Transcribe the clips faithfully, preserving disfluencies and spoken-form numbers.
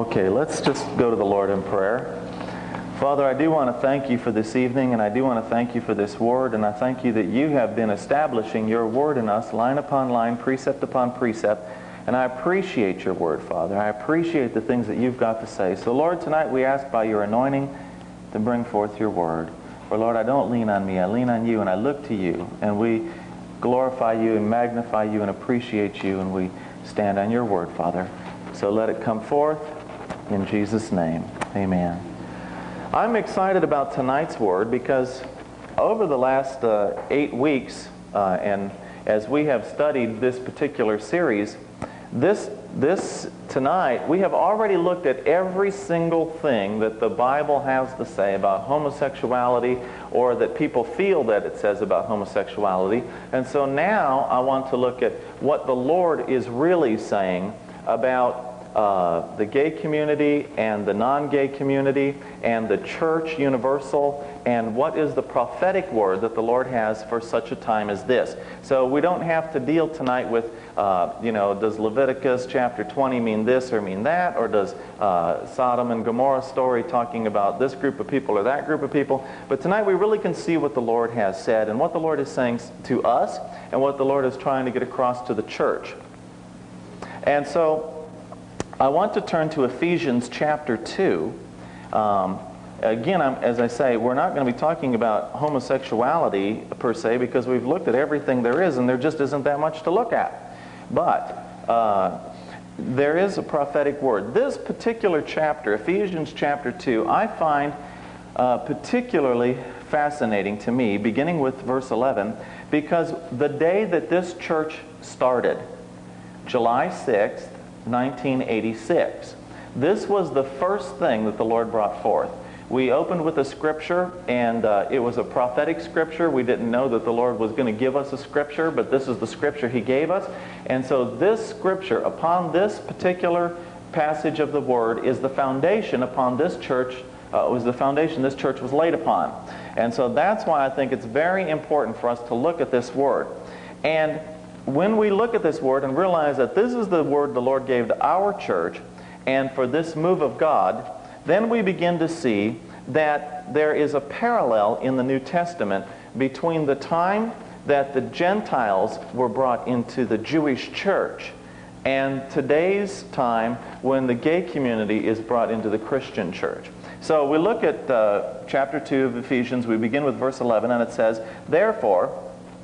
Okay, let's just go to the Lord in prayer. Father, I do want to thank you for this evening, and I do want to thank you for this word, and I thank you that you have been establishing your word in us, line upon line, precept upon precept, and I appreciate your word, Father. I appreciate the things that you've got to say. So, Lord, tonight we ask by your anointing to bring forth your word. For, Lord, I don't lean on me, I lean on you, and I look to you, and we glorify you and magnify you and appreciate you, and we stand on your word, Father. So let it come forth in Jesus' name. Amen. I'm excited about tonight's word because over the last uh, eight weeks, uh, and as we have studied this particular series, this, this tonight, we have already looked at every single thing that the Bible has to say about homosexuality, or that people feel that it says about homosexuality. And so now I want to look at what the Lord is really saying about Uh, the gay community and the non-gay community and the church universal, and what is the prophetic word that the Lord has for such a time as this. So we don't have to deal tonight with, uh, you know, does Leviticus chapter twenty mean this or mean that, or does uh, Sodom and Gomorrah story talking about this group of people or that group of people. But tonight we really can see what the Lord has said and what the Lord is saying to us and what the Lord is trying to get across to the church. And so I want to turn to Ephesians chapter two. Um, again, I'm, as I say, we're not going to be talking about homosexuality per se, because we've looked at everything there is and there just isn't that much to look at. But uh, there is a prophetic word. This particular chapter, Ephesians chapter two, I find uh, particularly fascinating to me, beginning with verse eleven, because the day that this church started, July sixth, nineteen eighty-six. This was the first thing that the Lord brought forth. We opened with a scripture, and uh, it was a prophetic scripture. We didn't know that the Lord was going to give us a scripture, but this is the scripture He gave us. And so this scripture, upon this particular passage of the Word, is the foundation upon this church, uh, was the foundation this church was laid upon. And so that's why I think it's very important for us to look at this Word. And when we look at this word and realize that this is the word the Lord gave to our church, and for this move of God, then we begin to see that there is a parallel in the New Testament between the time that the Gentiles were brought into the Jewish church and today's time when the gay community is brought into the Christian church. So we look at uh, chapter two of Ephesians. We begin with verse eleven, and it says, "Therefore,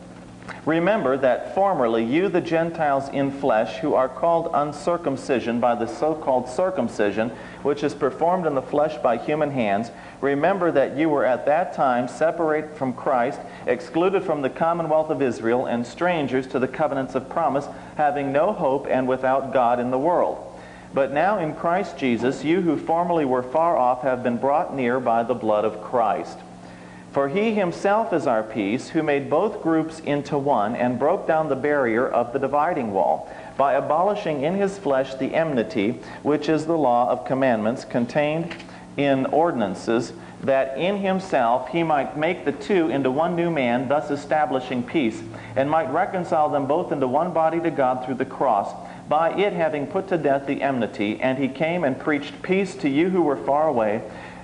remember that formerly you, the Gentiles in flesh, who are called uncircumcision by the so-called circumcision, which is performed in the flesh by human hands, remember that you were at that time separated from Christ, excluded from the commonwealth of Israel, and strangers to the covenants of promise, having no hope and without God in the world. But now in Christ Jesus, you who formerly were far off have been brought near by the blood of Christ. For He Himself is our peace, who made both groups into one, and broke down the barrier of the dividing wall, by abolishing in His flesh the enmity, which is the law of commandments contained in ordinances, that in Himself He might make the two into one new man, thus establishing peace, and might reconcile them both into one body to God through the cross, by it having put to death the enmity. And He came and preached peace to you who were far away,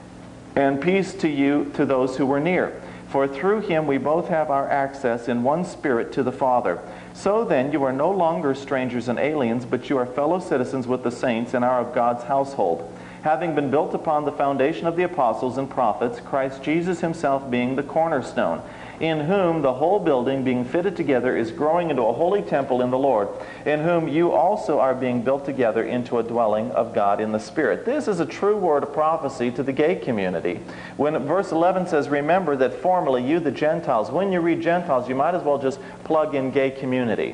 and peace to you to those who were near. For through Him we both have our access in one Spirit to the Father. So then you are no longer strangers and aliens, but you are fellow citizens with the saints and are of God's household, having been built upon the foundation of the apostles and prophets, Christ Jesus Himself being the cornerstone, in whom the whole building being fitted together is growing into a holy temple in the Lord, in whom you also are being built together into a dwelling of God in the Spirit." This is a true word of prophecy to the gay community. When verse eleven says, "Remember that formerly you the Gentiles," when you read Gentiles, you might as well just plug in gay community.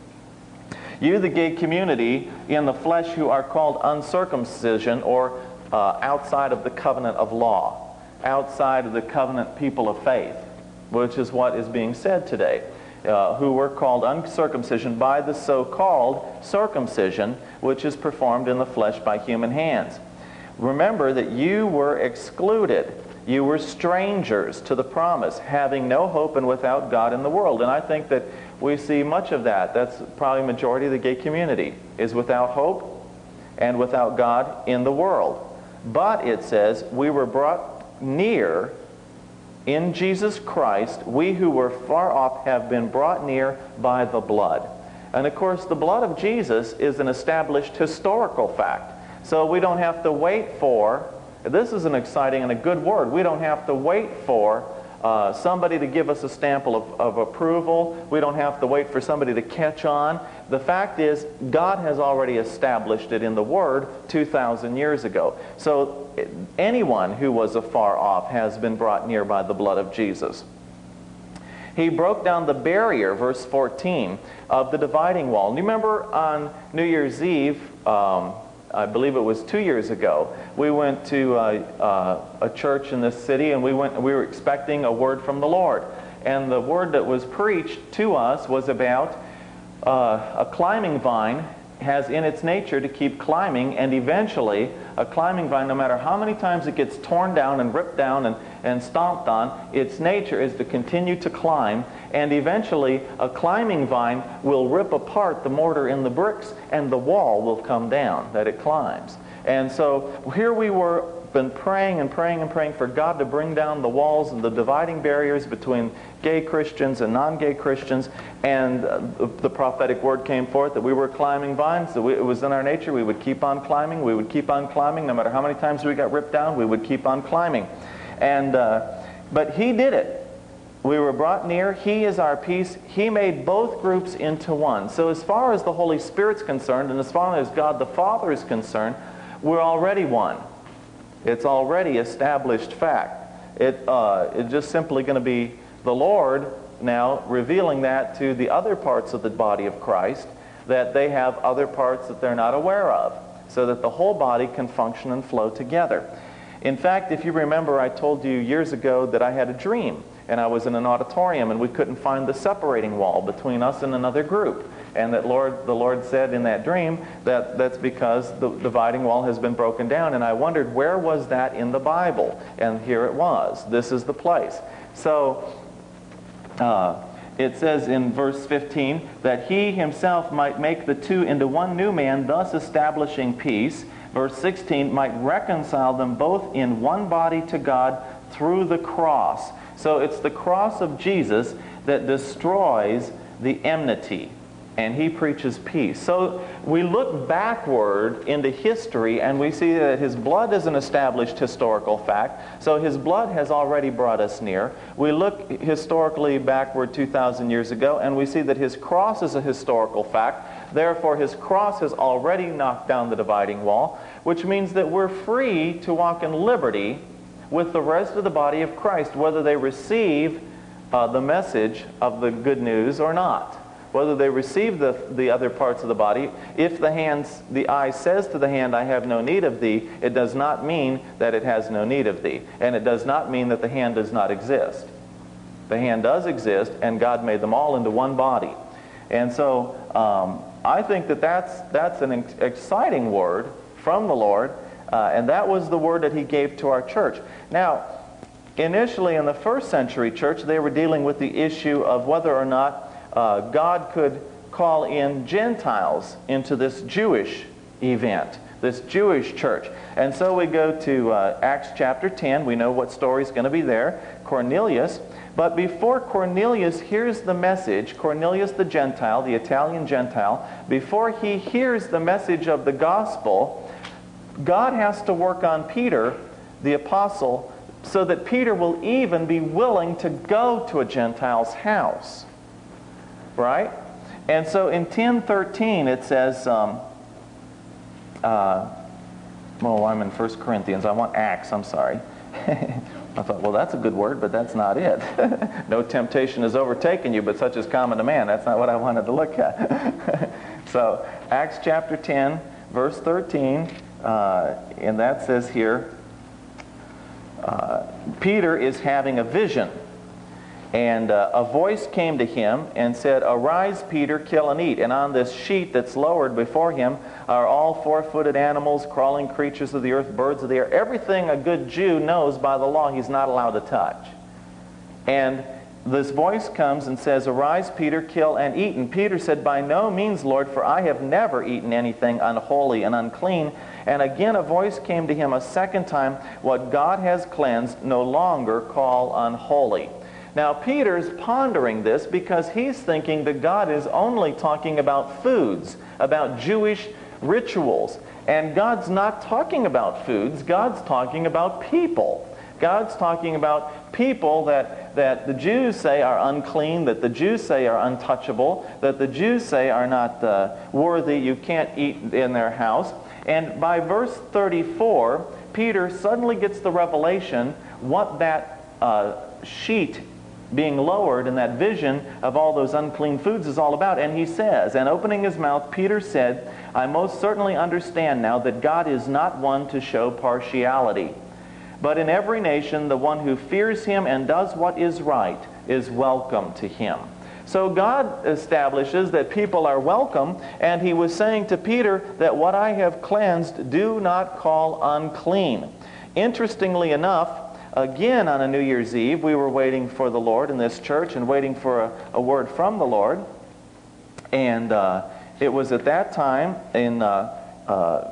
"You the gay community in the flesh who are called uncircumcision," or uh, outside of the covenant of law, outside of the covenant people of faith, which is what is being said today, uh, who were called uncircumcision by the so-called circumcision, which is performed in the flesh by human hands. "Remember that you were excluded. You were strangers to the promise, having no hope and without God in the world." And I think that we see much of that. That's probably the majority of the gay community, is without hope and without God in the world. But it says, we were brought near in Jesus Christ. We who were far off have been brought near by the blood. And of course, the blood of Jesus is an established historical fact. So we don't have to wait for, this is an exciting and a good word, we don't have to wait for uh, somebody to give us a stamp of, of approval. We don't have to wait for somebody to catch on. The fact is, God has already established it in the Word two thousand years ago. So anyone who was afar off has been brought near by the blood of Jesus. He broke down the barrier, verse fourteen, of the dividing wall. And you remember on New Year's Eve, um, I believe it was two years ago, we went to uh, uh, a church in this city, and we went. We were expecting a word from the Lord. And the word that was preached to us was about uh, a climbing vine has in its nature to keep climbing, and eventually a climbing vine, no matter how many times it gets torn down and ripped down and, and stomped on, its nature is to continue to climb, and eventually a climbing vine will rip apart the mortar in the bricks and the wall will come down that it climbs. And so here we were, been praying and praying and praying for God to bring down the walls and the dividing barriers between gay Christians and non-gay Christians, and uh, the, the prophetic word came forth that we were climbing vines, that we, it was in our nature, we would keep on climbing, we would keep on climbing, no matter how many times we got ripped down, we would keep on climbing. And uh, but He did it. We were brought near. He is our peace. He made both groups into one. So as far as the Holy Spirit's concerned, and as far as God the Father is concerned, we're already one. It's already established fact. It, uh, it's just simply going to be the Lord now revealing that to the other parts of the body of Christ, that they have other parts that they're not aware of, so that the whole body can function and flow together. In fact, if you remember, I told you years ago that I had a dream, and I was in an auditorium, and we couldn't find the separating wall between us and another group. And that Lord, the Lord said in that dream that that's because the dividing wall has been broken down. And I wondered, where was that in the Bible? And here it was. This is the place. So uh, it says in verse fifteen that He Himself might make the two into one new man, thus establishing peace. Verse sixteen, might reconcile them both in one body to God through the cross. So it's the cross of Jesus that destroys the enmity, and He preaches peace. So we look backward into history, and we see that His blood is an established historical fact. So His blood has already brought us near. We look historically backward two thousand years ago, and we see that His cross is a historical fact. Therefore, His cross has already knocked down the dividing wall, which means that we're free to walk in liberty with the rest of the body of Christ, whether they receive uh, the message of the good news or not. Whether they receive the, the other parts of the body. If the hands, the eye says to the hand, I have no need of thee, it does not mean that it has no need of thee. And it does not mean that the hand does not exist. The hand does exist, and God made them all into one body. And so um, I think that that's, that's an ex exciting word from the Lord, uh, and that was the word that He gave to our church. Now, initially in the first century church, they were dealing with the issue of whether or not Uh, God could call in Gentiles into this Jewish event, this Jewish church. And so we go to uh, Acts chapter ten. We know what story's going to be there. Cornelius. But before Cornelius hears the message, Cornelius the Gentile, the Italian Gentile, before he hears the message of the gospel, God has to work on Peter, the apostle, so that Peter will even be willing to go to a Gentile's house. Right? And so in ten thirteen it says, um, uh, well, I'm in First Corinthians. I want Acts, I'm sorry. I thought, well, that's a good word, but that's not it. No temptation has overtaken you, but such is common to man. That's not what I wanted to look at. So Acts chapter ten, verse thirteen, uh, and that says here, uh, Peter is having a vision. And uh, a voice came to him and said, Arise, Peter, kill and eat. And on this sheet that's lowered before him are all four-footed animals, crawling creatures of the earth, birds of the air. Everything a good Jew knows by the law he's not allowed to touch. And this voice comes and says, "Arise, Peter, kill and eat." And Peter said, "By no means, Lord, for I have never eaten anything unholy and unclean." And again a voice came to him a second time, "What God has cleansed, no longer call unholy." Now Peter's pondering this because he's thinking that God is only talking about foods, about Jewish rituals. And God's not talking about foods, God's talking about people. God's talking about people that, that the Jews say are unclean, that the Jews say are untouchable, that the Jews say are not uh, worthy, you can't eat in their house. And by verse thirty-four, Peter suddenly gets the revelation what that uh, sheet being lowered in that vision of all those unclean foods is all about. And he says, and opening his mouth, Peter said, "I most certainly understand now that God is not one to show partiality. But in every nation, the one who fears him and does what is right is welcome to him." So God establishes that people are welcome, and he was saying to Peter that what I have cleansed, do not call unclean. Interestingly enough, again on a New Year's Eve, we were waiting for the Lord in this church and waiting for a, a word from the Lord. And uh, it was at that time in... Uh, uh,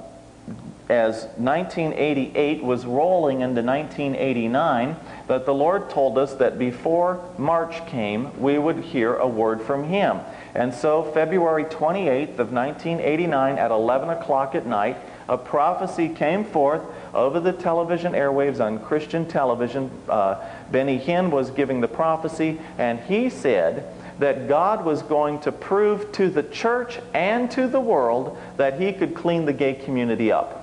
as nineteen eighty-eight was rolling into nineteen eighty-nine, that the Lord told us that before March came, we would hear a word from Him. And so February twenty-eighth of nineteen eighty-nine at eleven o'clock at night, a prophecy came forth over the television airwaves on Christian television. Uh, Benny Hinn was giving the prophecy, and he said that God was going to prove to the church and to the world that He could clean the gay community up.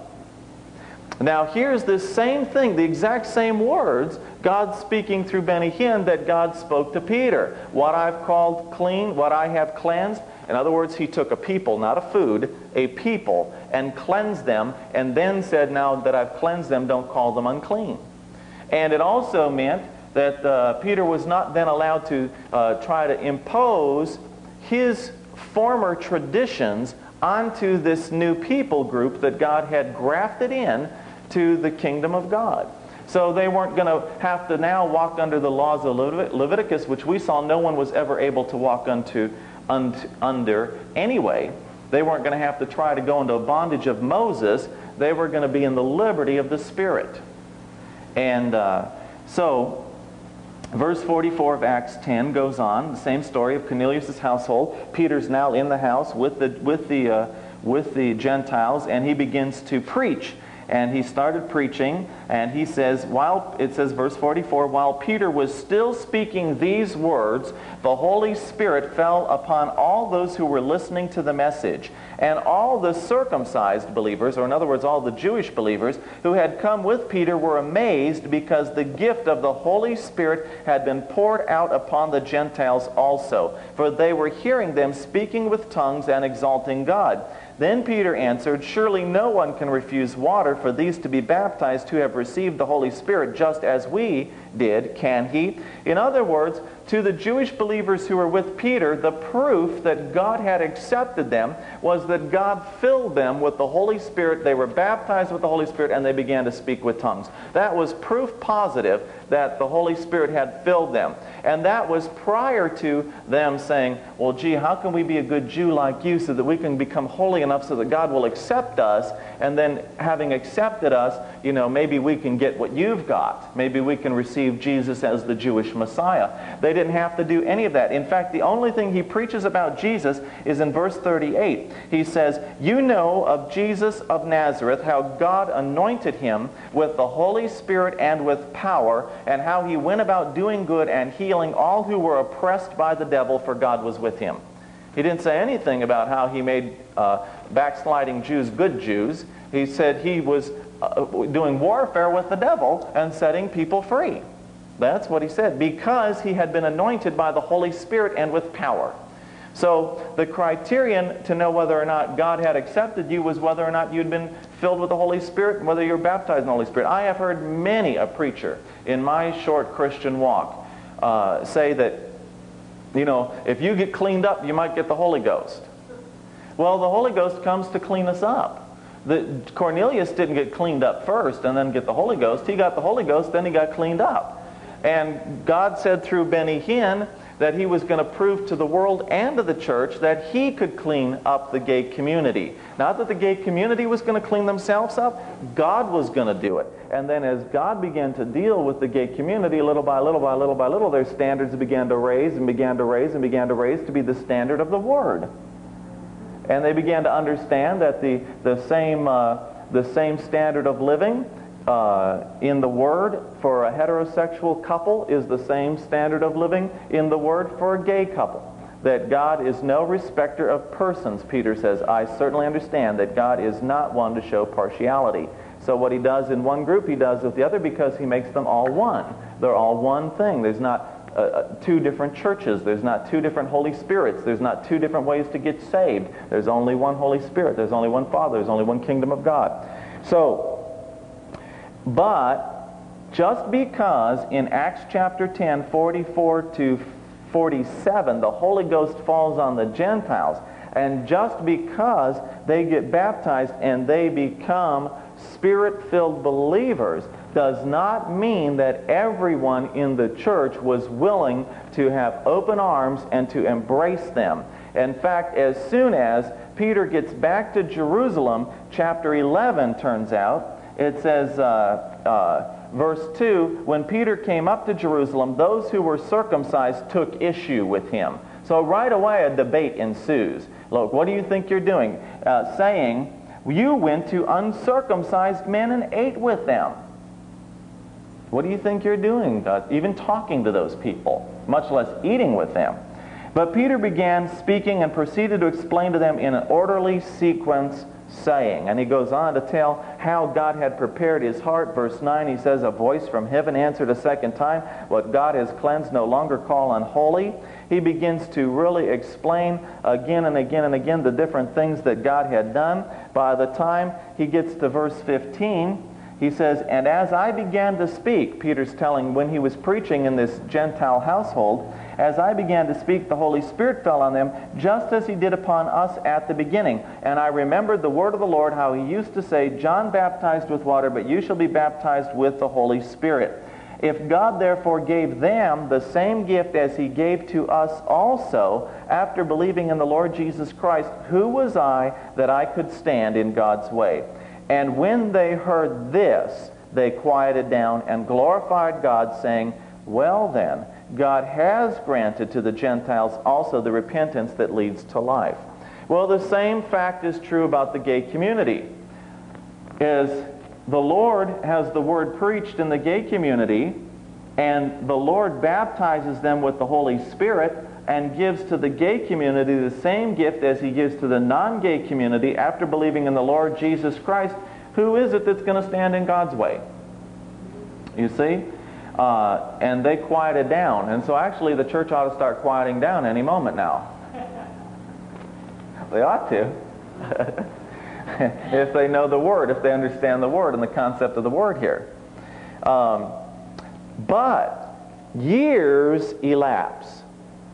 Now here's this same thing, the exact same words, God speaking through Benny Hinn that God spoke to Peter. What I've called clean, what I have cleansed. In other words, He took a people, not a food, a people, and cleansed them, and then said, now that I've cleansed them, don't call them unclean. And it also meant that uh, Peter was not then allowed to uh, try to impose his former traditions onto this new people group that God had grafted in to the kingdom of God. So they weren't going to have to now walk under the laws of Levit- Leviticus, which we saw no one was ever able to walk unto, un- under anyway. They weren't going to have to try to go into a bondage of Moses. They were going to be in the liberty of the Spirit. And uh, so verse forty-four of Acts ten goes on, the same story of Cornelius' household. Peter's now in the house with the, with the, uh, with the Gentiles, and he begins to preach. And he started preaching, and he says, while it says, verse forty-four, while Peter was still speaking these words, the Holy Spirit fell upon all those who were listening to the message. And all the circumcised believers, or in other words, all the Jewish believers who had come with Peter were amazed because the gift of the Holy Spirit had been poured out upon the Gentiles also. For they were hearing them speaking with tongues and exalting God. Then Peter answered, surely no one can refuse water for these to be baptized who have received the Holy Spirit just as we did, can he? In other words, to the Jewish believers who were with Peter, the proof that God had accepted them was that God filled them with the Holy Spirit. They were baptized with the Holy Spirit, and they began to speak with tongues. That was proof positive that the Holy Spirit had filled them. And that was prior to them saying, well, gee, how can we be a good Jew like you so that we can become holy enough so that God will accept us, and then having accepted us, you know, maybe we can get what you've got. Maybe we can receive Jesus as the Jewish Messiah. They didn't have to do any of that. In fact, the only thing he preaches about Jesus is in verse thirty-eight. He says, you know of Jesus of Nazareth, how God anointed him with the Holy Spirit and with power, and how he went about doing good and healing all who were oppressed by the devil, for God was with him. He didn't say anything about how he made uh, backsliding Jews good Jews. He said he was uh, doing warfare with the devil and setting people free. That's what he said, because he had been anointed by the Holy Spirit and with power. So the criterion to know whether or not God had accepted you was whether or not you'd been filled with the Holy Spirit and whether you're baptized in the Holy Spirit. I have heard many a preacher in my short Christian walk uh, say that, you know, if you get cleaned up, you might get the Holy Ghost. Well, the Holy Ghost comes to clean us up. The, Cornelius didn't get cleaned up first and then get the Holy Ghost. He got the Holy Ghost, then he got cleaned up. And God said through Benny Hinn that he was going to prove to the world and to the church that he could clean up the gay community. Not that the gay community was going to clean themselves up, God was going to do it. And then as God began to deal with the gay community, little by little by little by little, their standards began to raise and began to raise and began to raise to be the standard of the Word. And they began to understand that the, the, same, uh, the same standard of living Uh, in the Word for a heterosexual couple is the same standard of living in the Word for a gay couple. That God is no respecter of persons, Peter says. I certainly understand that God is not one to show partiality. So what he does in one group, he does with the other because he makes them all one. They're all one thing. There's not uh, two different churches. There's not two different Holy Spirits. There's not two different ways to get saved. There's only one Holy Spirit. There's only one Father. There's only one kingdom of God. So, but just because in Acts chapter ten, forty-four to forty-seven, the Holy Ghost falls on the Gentiles, and just because they get baptized and they become Spirit-filled believers, does not mean that everyone in the church was willing to have open arms and to embrace them. In fact, as soon as Peter gets back to Jerusalem, chapter eleven turns out, it says, uh, uh, verse two, when Peter came up to Jerusalem, those who were circumcised took issue with him. So right away a debate ensues. Look, what do you think you're doing? Uh, saying, you went to uncircumcised men and ate with them. What do you think you're doing? Uh, even talking to those people, much less eating with them. But Peter began speaking and proceeded to explain to them in an orderly sequence, saying, and he goes on to tell how God had prepared his heart. Verse nine, he says, a voice from heaven answered a second time, what God has cleansed no longer call unholy. He begins to really explain again and again and again the different things that God had done. By the time he gets to verse fifteen, he says, and as I began to speak, Peter's telling when he was preaching in this Gentile household, as I began to speak, the Holy Spirit fell on them, just as he did upon us at the beginning. And I remembered the word of the Lord, how he used to say, John baptized with water, but you shall be baptized with the Holy Spirit. If God therefore gave them the same gift as he gave to us also, after believing in the Lord Jesus Christ, who was I that I could stand in God's way? And when they heard this, they quieted down and glorified God, saying, well then, God has granted to the Gentiles also the repentance that leads to life. Well, the same fact is true about the gay community. Is the Lord has the word preached in the gay community, and the Lord baptizes them with the Holy Spirit and gives to the gay community the same gift as he gives to the non-gay community after believing in the Lord Jesus Christ. Who is it that's going to stand in God's way? You see? Uh, and they quieted down. And so actually the church ought to start quieting down any moment now. They ought to. If they know the Word, if they understand the Word and the concept of the Word here. Um, but years elapse.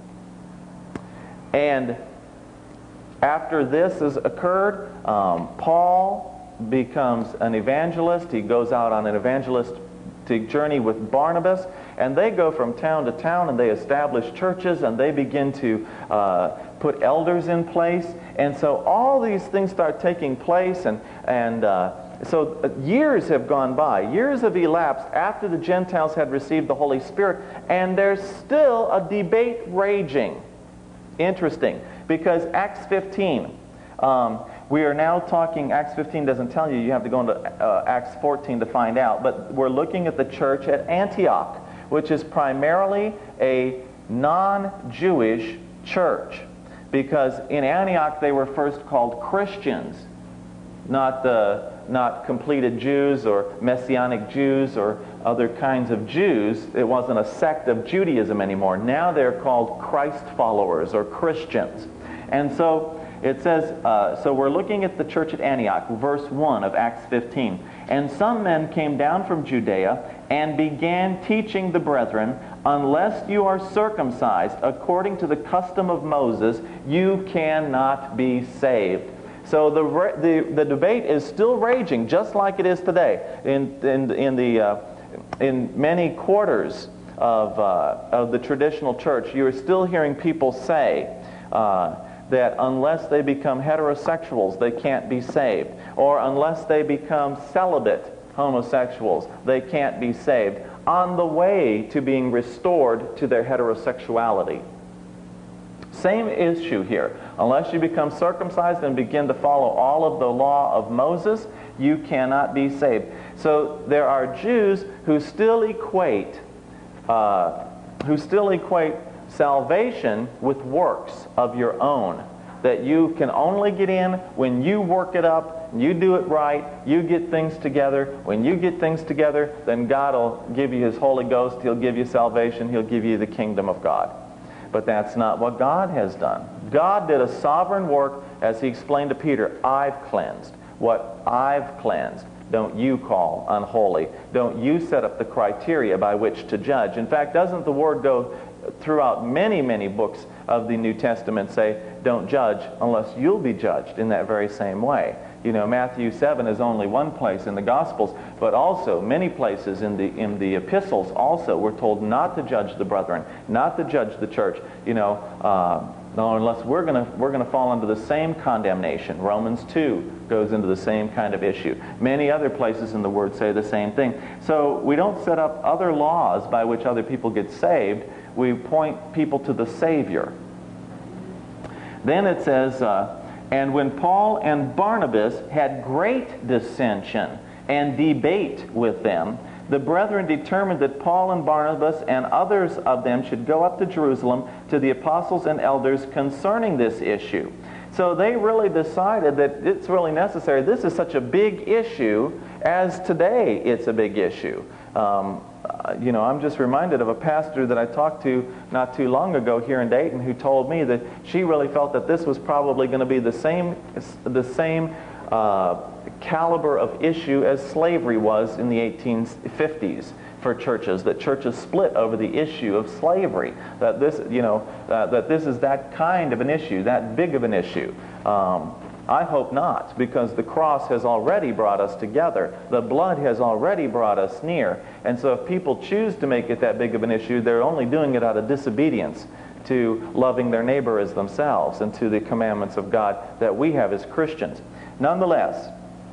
And after this has occurred, um, Paul becomes an evangelist. He goes out on an evangelistic journey with Barnabas, and they go from town to town, and they establish churches, and they begin to uh, put elders in place. And so all these things start taking place, and, and uh, so years have gone by. Years have elapsed after the Gentiles had received the Holy Spirit, and there's still a debate raging. Interesting, because Acts fifteen, um, we are now talking, Acts fifteen doesn't tell you, you have to go into uh, Acts fourteen to find out, but we're looking at the church at Antioch, which is primarily a non-Jewish church, because in Antioch they were first called Christians, not the not completed Jews or Messianic Jews or other kinds of Jews. It wasn't a sect of Judaism anymore. Now they're called Christ followers or Christians. And so it says, uh, so we're looking at the church at Antioch, verse one of Acts fifteen. And some men came down from Judea and began teaching the brethren, unless you are circumcised according to the custom of Moses, you cannot be saved. So the, the, the debate is still raging, just like it is today. In, in, in, the, uh, in many quarters of, uh, of the traditional church, you are still hearing people say uh, that unless they become heterosexuals, they can't be saved. Or unless they become celibate homosexuals, they can't be saved, on the way to being restored to their heterosexuality. Same issue here. Unless you become circumcised and begin to follow all of the law of Moses, you cannot be saved. So there are Jews who still equate, uh, who still equate salvation with works of your own. That you can only get in when you work it up, you do it right, you get things together. When you get things together, then God will give you His Holy Ghost, He'll give you salvation, He'll give you the kingdom of God. But that's not what God has done. God did a sovereign work, as He explained to Peter. I've cleansed. What I've cleansed, don't you call unholy. Don't you set up the criteria by which to judge. In fact, doesn't the Word go throughout many, many books of the New Testament say, don't judge unless you'll be judged in that very same way. You know, Matthew seven is only one place in the Gospels, but also many places in the in the epistles also we're told not to judge the brethren, not to judge the church. You know, uh, no, unless we're gonna we're gonna fall into the same condemnation. Romans two goes into the same kind of issue. Many other places in the Word say the same thing. So we don't set up other laws by which other people get saved. We point people to the Savior. Then it says, uh, and when Paul and Barnabas had great dissension and debate with them, the brethren determined that Paul and Barnabas and others of them should go up to Jerusalem to the apostles and elders concerning this issue. So they really decided that it's really necessary. This is such a big issue as today it's a big issue. Um, uh, you know, I'm just reminded of a pastor that I talked to not too long ago here in Dayton who told me that she really felt that this was probably going to be the same, the same uh, caliber of issue as slavery was in the eighteen fifties for churches, that churches split over the issue of slavery, that this, you know, uh, that this is that kind of an issue, that big of an issue. Um, I hope not, because the cross has already brought us together. The blood has already brought us near. And so if people choose to make it that big of an issue, they're only doing it out of disobedience to loving their neighbor as themselves and to the commandments of God that we have as Christians. Nonetheless,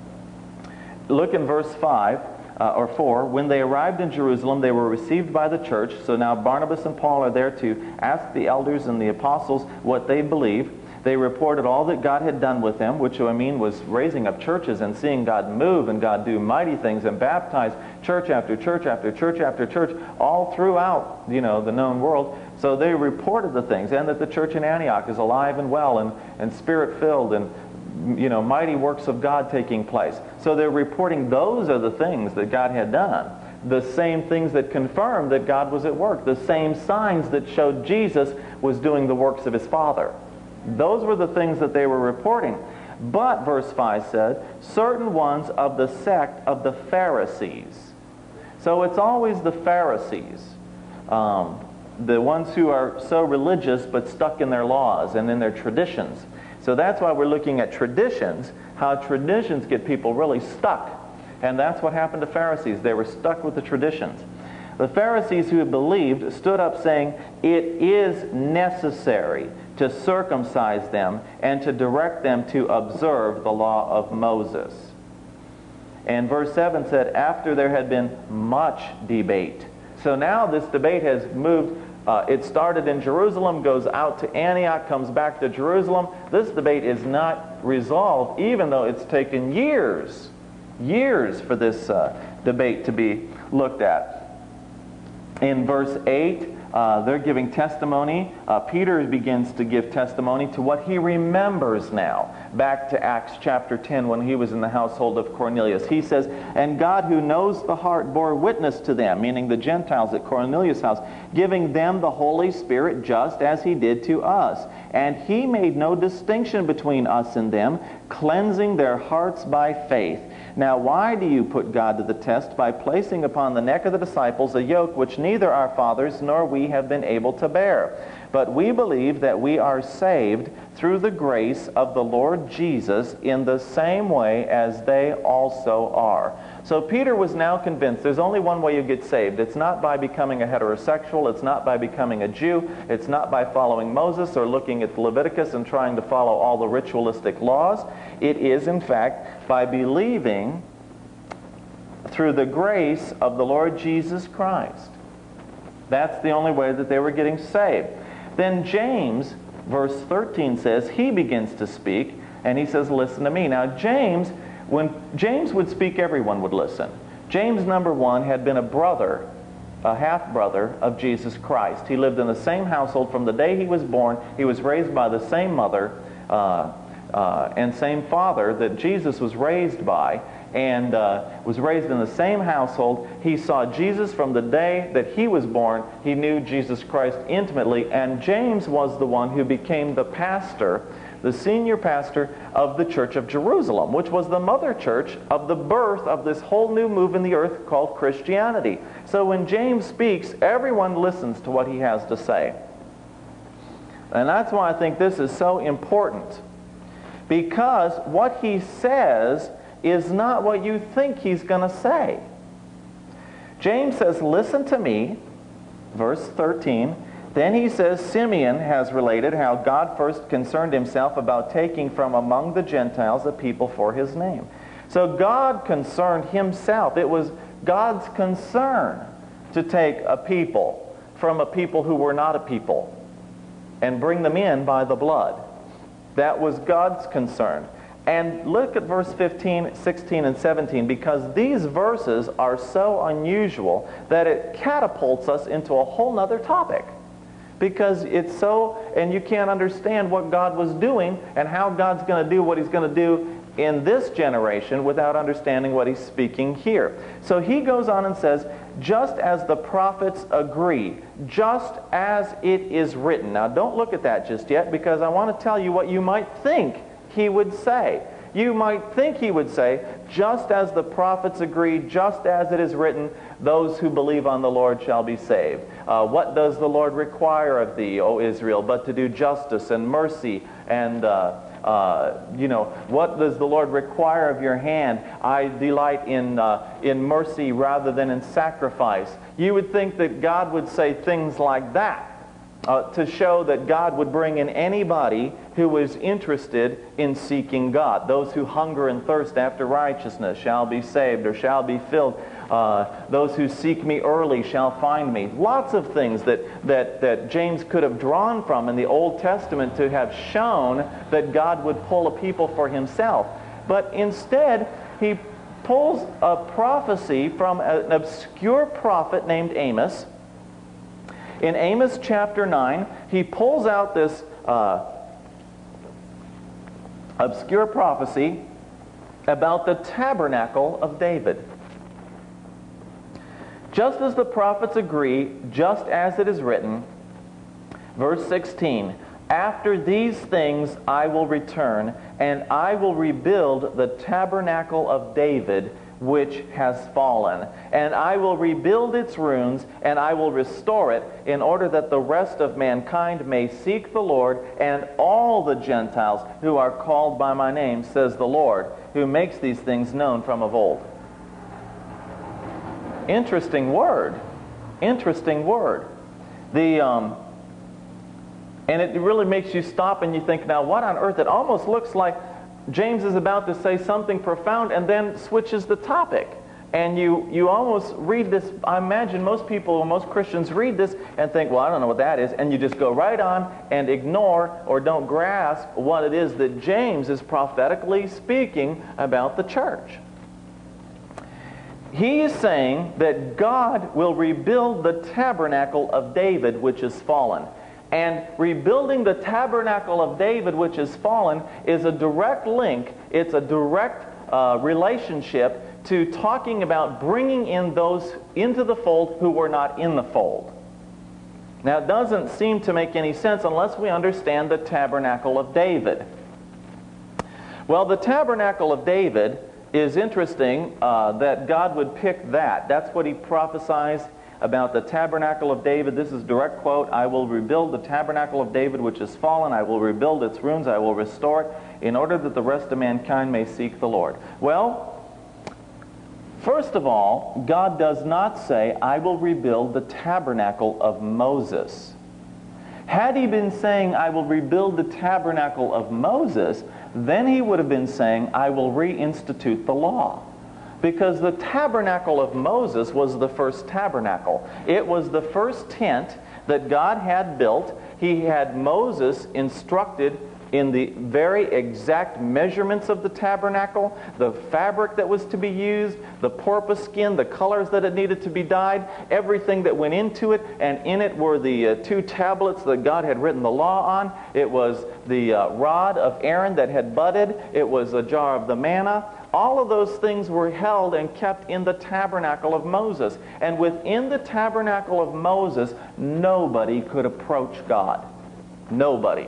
look in verse five. Uh, or four, when they arrived in Jerusalem, they were received by the church. So now Barnabas and Paul are there to ask the elders and the apostles what they believe. They reported all that God had done with them, which I mean was raising up churches and seeing God move and God do mighty things and baptize church after church after church after church all throughout, you know, the known world. So they reported the things, and that the church in Antioch is alive and well and, and spirit-filled and, you know, mighty works of God taking place. So they're reporting those are the things that God had done. The same things that confirmed that God was at work. The same signs that showed Jesus was doing the works of His Father. Those were the things that they were reporting. But, verse five said, certain ones of the sect of the Pharisees. So it's always the Pharisees. Um, the ones who are so religious but stuck in their laws and in their traditions. So that's why we're looking at traditions, how traditions get people really stuck. And that's what happened to Pharisees. They were stuck with the traditions. The Pharisees who had believed stood up saying, it is necessary to circumcise them and to direct them to observe the law of Moses. And verse seven said, after there had been much debate. So now this debate has moved. Uh, it started in Jerusalem, goes out to Antioch, comes back to Jerusalem. This debate is not resolved, even though it's taken years, years for this uh, debate to be looked at. In verse eight, uh, they're giving testimony. Uh, Peter begins to give testimony to what he remembers now. Back to Acts chapter ten when he was in the household of Cornelius. He says, and God who knows the heart bore witness to them, meaning the Gentiles at Cornelius' house, giving them the Holy Spirit just as He did to us. And He made no distinction between us and them, cleansing their hearts by faith. Now why do you put God to the test by placing upon the neck of the disciples a yoke which neither our fathers nor we have been able to bear? but we believe that we are saved through the grace of the Lord Jesus in the same way as they also are. So Peter was now convinced there's only one way you get saved. It's not by becoming a heterosexual. It's not by becoming a Jew. It's not by following Moses or looking at Leviticus and trying to follow all the ritualistic laws. It is, in fact, by believing through the grace of the Lord Jesus Christ. That's the only way that they were getting saved. Then James, verse thirteen says, he begins to speak, and he says, listen to me. Now James, when James would speak, everyone would listen. James, number one, had been a brother, a half-brother of Jesus Christ. He lived in the same household from the day he was born. He was raised by the same mother uh, uh, and same father that Jesus was raised by, and uh, was raised in the same household. He saw Jesus from the day that he was born. He knew Jesus Christ intimately, and James was the one who became the pastor, the senior pastor of the Church of Jerusalem, which was the mother church of the birth of this whole new move in the earth called Christianity. So when James speaks, everyone listens to what he has to say. And that's why I think this is so important, because what he says is not what you think he's going to say. James says, listen to me, verse thirteen. Then he says, Simeon has related how God first concerned himself about taking from among the Gentiles a people for his name. So God concerned himself. It was God's concern to take a people from a people who were not a people and bring them in by the blood. That was God's concern. And look at verse fifteen, sixteen, and seventeen, because these verses are so unusual that it catapults us into a whole nother topic. Because it's so, and you can't understand what God was doing and how God's going to do what he's going to do in this generation without understanding what he's speaking here. So he goes on and says, just as the prophets agree, just as it is written. Now don't look at that just yet, because I want to tell you what you might think he would say. You might think he would say, just as the prophets agree, just as it is written, those who believe on the Lord shall be saved. Uh, what does the Lord require of thee, O Israel, but to do justice and mercy and, uh, uh, you know, what does the Lord require of your hand? I delight in, uh, in mercy rather than in sacrifice. You would think that God would say things like that. Uh, to show that God would bring in anybody who was interested in seeking God. Those who hunger and thirst after righteousness shall be saved or shall be filled. Uh, those who seek me early shall find me. Lots of things that, that, that James could have drawn from in the Old Testament to have shown that God would pull a people for himself. But instead, he pulls a prophecy from an obscure prophet named Amos. In Amos chapter nine, he pulls out this uh, obscure prophecy about the tabernacle of David. Just as the prophets agree, just as it is written, verse sixteen, after these things I will return, and I will rebuild the tabernacle of David, which has fallen. And I will rebuild its ruins, and I will restore it, in order that the rest of mankind may seek the Lord, and all the Gentiles who are called by my name, says the Lord, who makes these things known from of old. Interesting word. Interesting word. The, um, and it really makes you stop and you think, now what on earth? It almost looks like James is about to say something profound and then switches the topic. And you, you almost read this, I imagine most people, most Christians read this and think, well, I don't know what that is. And you just go right on and ignore or don't grasp what it is that James is prophetically speaking about the church. He is saying that God will rebuild the tabernacle of David, which is fallen. And rebuilding the tabernacle of David, which is fallen, is a direct link. It's a direct uh, relationship to talking about bringing in those into the fold who were not in the fold. Now, it doesn't seem to make any sense unless we understand the tabernacle of David. Well, the tabernacle of David is interesting uh, that God would pick that. That's what he prophesies about the tabernacle of David. This is a direct quote. I will rebuild the tabernacle of David which is fallen. I will rebuild its ruins. I will restore it in order that the rest of mankind may seek the Lord. Well, first of all, God does not say, I will rebuild the tabernacle of Moses. Had he been saying, I will rebuild the tabernacle of Moses, then he would have been saying, I will reinstitute the law. Because the tabernacle of Moses was the first tabernacle. It was the first tent that God had built. He had Moses instructed in the very exact measurements of the tabernacle, the fabric that was to be used, the porpoise skin, the colors that it needed to be dyed, everything that went into it, and in it were the uh, two tablets that God had written the law on. It was the uh, rod of Aaron that had budded. It was a jar of the manna. All of those things were held and kept in the tabernacle of Moses. And within the tabernacle of Moses, nobody could approach God. Nobody.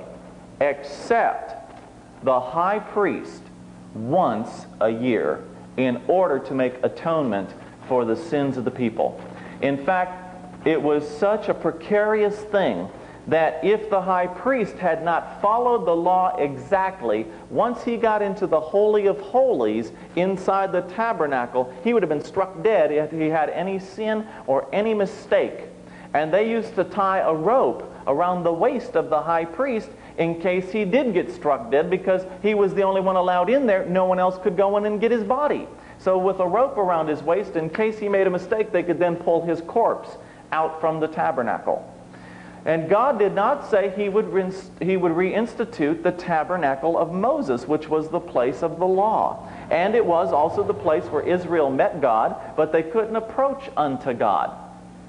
Except the high priest once a year in order to make atonement for the sins of the people. In fact, it was such a precarious thing that if the high priest had not followed the law exactly, once he got into the Holy of Holies inside the tabernacle, he would have been struck dead if he had any sin or any mistake. And they used to tie a rope around the waist of the high priest in case he did get struck dead, because he was the only one allowed in there. No one else could go in and get his body. So with a rope around his waist, in case he made a mistake, they could then pull his corpse out from the tabernacle. And God did not say he would, he would reinstitute the tabernacle of Moses, which was the place of the law. And it was also the place where Israel met God, but they couldn't approach unto God.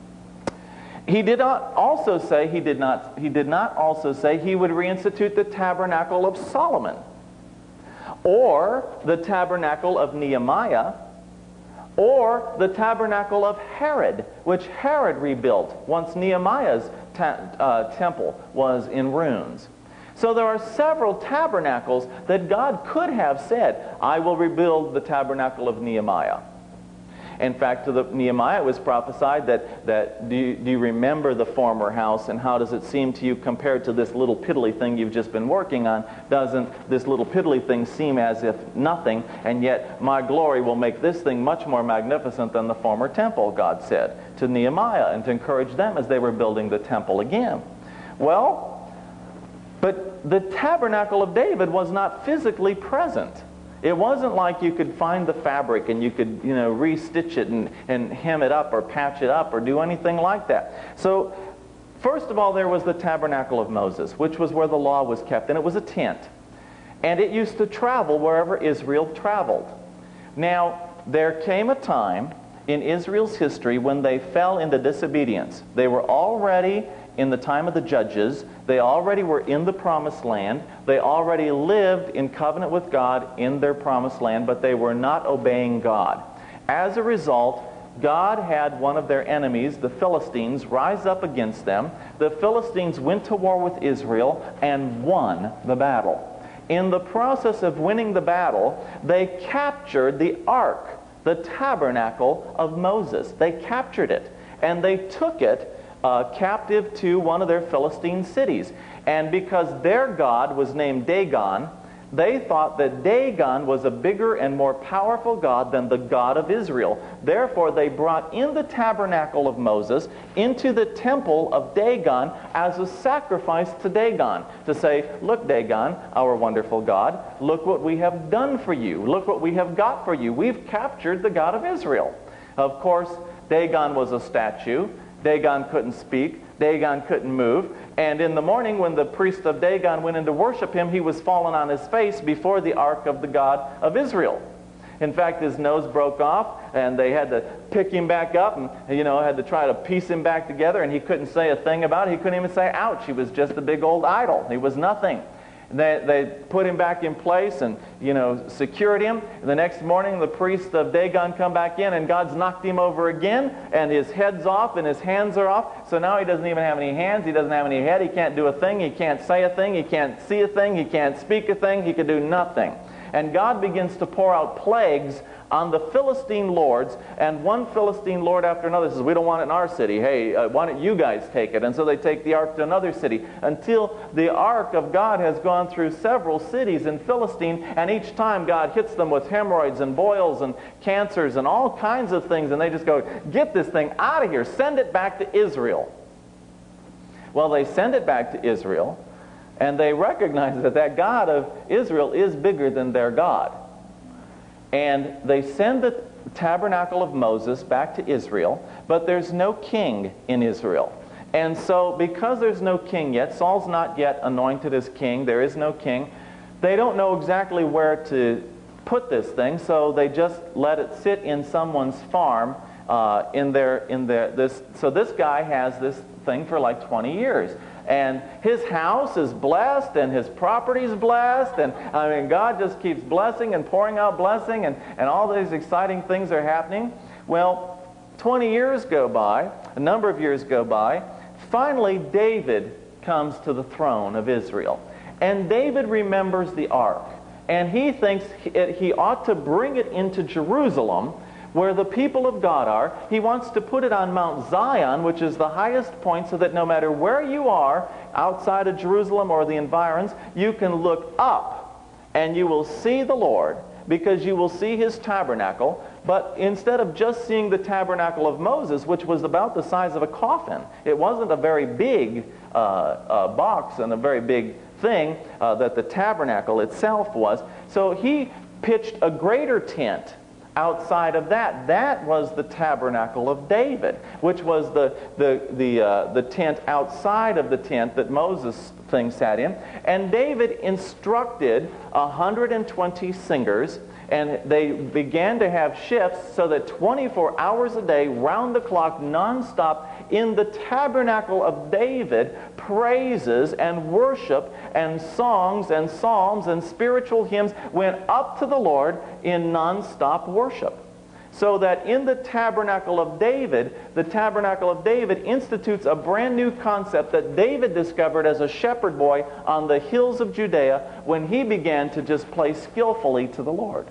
He did not also say, he did not, he did not also say he would reinstitute the tabernacle of Solomon, or the tabernacle of Nehemiah, or the tabernacle of Herod, which Herod rebuilt once Nehemiah's ta- uh, temple was in ruins. So there are several tabernacles that God could have said, I will rebuild the tabernacle of Nehemiah. In fact, to the Nehemiah it was prophesied that, that do, you, do you remember the former house, and how does it seem to you compared to this little piddly thing you've just been working on? Doesn't this little piddly thing seem as if nothing, and yet my glory will make this thing much more magnificent than the former temple, God said to Nehemiah, and to encourage them as they were building the temple again. Well, but the tabernacle of David was not physically present. It wasn't like you could find the fabric and you could, you know, re-stitch it and, and hem it up or patch it up or do anything like that. So, first of all, there was the tabernacle of Moses, which was where the law was kept, and it was a tent. And it used to travel wherever Israel traveled. Now, there came a time in Israel's history when they fell into disobedience. They were already in the time of the judges. They already were in the promised land. They already lived in covenant with God in their promised land, but they were not obeying God. As a result, God had one of their enemies, the Philistines, rise up against them. The Philistines went to war with Israel and won the battle. In the process of winning the battle, they captured the ark, the tabernacle of Moses. They captured it, and they took it Uh, captive to one of their Philistine cities. And because their god was named Dagon, they thought that Dagon was a bigger and more powerful god than the God of Israel. Therefore, they brought in the tabernacle of Moses into the temple of Dagon as a sacrifice to Dagon, to say, look, Dagon, our wonderful God, look what we have done for you. Look what we have got for you. We've captured the God of Israel. Of course, Dagon was a statue. Dagon couldn't speak. Dagon couldn't move. And in the morning, when the priest of Dagon went in to worship him, he was fallen on his face before the ark of the God of Israel. In fact, his nose broke off, and they had to pick him back up, and, you know, had to try to piece him back together, and he couldn't say a thing about it. He couldn't even say, ouch. He was just a big old idol. He was nothing. They, they put him back in place and, you know, secured him. The next morning, the priest of Dagon come back in, and God's knocked him over again, and his head's off and his hands are off. So now he doesn't even have any hands. He doesn't have any head. He can't do a thing. He can't say a thing. He can't see a thing. He can't speak a thing. He can do nothing. And God begins to pour out plagues on the Philistine lords, and one Philistine lord after another says, we don't want it in our city. Hey, uh, why don't you guys take it? And so they take the ark to another city, until the ark of God has gone through several cities in Philistine, and each time God hits them with hemorrhoids and boils and cancers and all kinds of things, and they just go, get this thing out of here, send it back to Israel. Well, they send it back to Israel, and they recognize that that God of Israel is bigger than their God. And they send the tabernacle of Moses back to Israel, but there's no king in Israel. And so because there's no king yet, Saul's not yet anointed as king, there is no king, they don't know exactly where to put this thing, so they just let it sit in someone's farm uh, in their, in their, this, so this guy has this thing for like twenty years. And his house is blessed, and his property is blessed, and I mean, God just keeps blessing and pouring out blessing, and, and all these exciting things are happening. Well, twenty years go by, a number of years go by. Finally, David comes to the throne of Israel. And David remembers the ark, and he thinks he, he ought to bring it into Jerusalem, where the people of God are. He wants to put it on Mount Zion, which is the highest point, so that no matter where you are, outside of Jerusalem or the environs, you can look up and you will see the Lord, because you will see His tabernacle. But instead of just seeing the tabernacle of Moses, which was about the size of a coffin, it wasn't a very big uh, uh, box and a very big thing uh, that the tabernacle itself was. So he pitched a greater tent outside of that. That was the tabernacle of David, which was the the the uh, the tent outside of the tent that Moses thing sat in. And David instructed one hundred twenty singers, and they began to have shifts so that twenty-four hours a day, round the clock, nonstop, in the tabernacle of David, praises and worship and songs and psalms and spiritual hymns went up to the Lord in nonstop worship. So that in the tabernacle of David, the tabernacle of David institutes a brand new concept that David discovered as a shepherd boy on the hills of Judea when he began to just play skillfully to the Lord.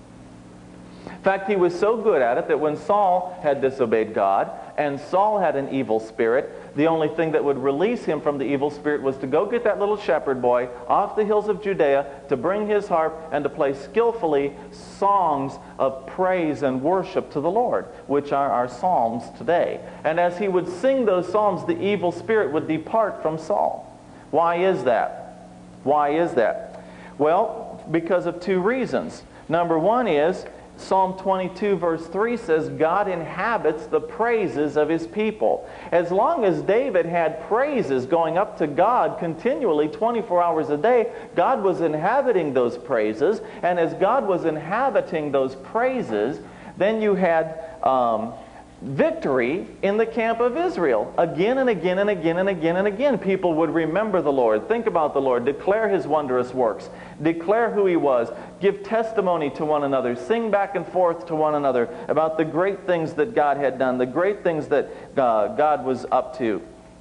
In fact, he was so good at it that when Saul had disobeyed God and Saul had an evil spirit, the only thing that would release him from the evil spirit was to go get that little shepherd boy off the hills of Judea, to bring his harp and to play skillfully songs of praise and worship to the Lord, which are our psalms today. And as he would sing those psalms, the evil spirit would depart from Saul. Why is that? Why is that? Well, because of two reasons. Number one is, Psalm twenty-two verse three says, God inhabits the praises of His people. As long as David had praises going up to God continually twenty-four hours a day, God was inhabiting those praises. And as God was inhabiting those praises, then you had um, victory in the camp of Israel. Again and again and again and again and again, people would remember the Lord, think about the Lord, declare His wondrous works, declare who He was, give testimony to one another, sing back and forth to one another about the great things that God had done, the great things that uh, God was up to.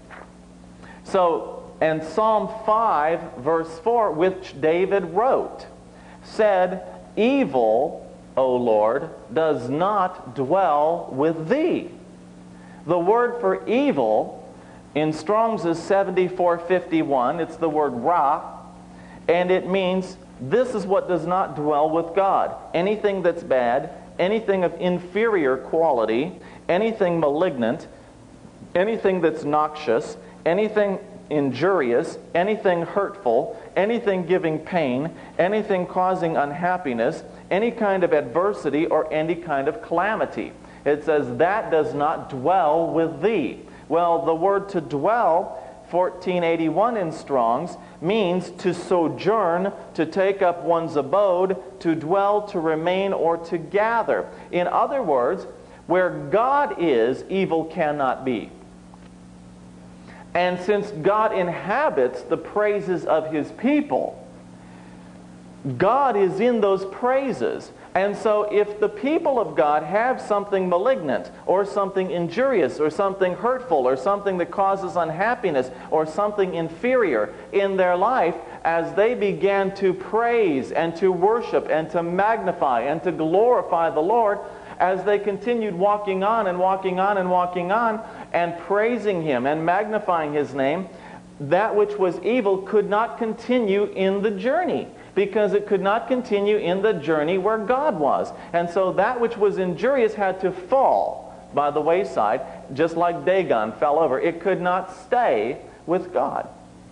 So, and Psalm five verse four, which David wrote, said, evil, O Lord, does not dwell with Thee. The word for evil in Strong's is seventy-four fifty-one. It's the word ra, and it means this is what does not dwell with God. Anything that's bad, anything of inferior quality, anything malignant, anything that's noxious, anything injurious, anything hurtful, anything giving pain, anything causing unhappiness, any kind of adversity or any kind of calamity. It says that does not dwell with Thee. Well, the word to dwell, fourteen eighty-one in Strong's, means to sojourn, to take up one's abode, to dwell, to remain, or to gather. In other words, where God is, evil cannot be. And since God inhabits the praises of His people, God is in those praises. And so if the people of God have something malignant or something injurious or something hurtful or something that causes unhappiness or something inferior in their life, as they began to praise and to worship and to magnify and to glorify the Lord, as they continued walking on and walking on and walking on and praising Him and magnifying His name, that which was evil could not continue in the journey, because it could not continue in the journey where God was. And so that which was injurious had to fall by the wayside, just like Dagon fell over. It could not stay with God.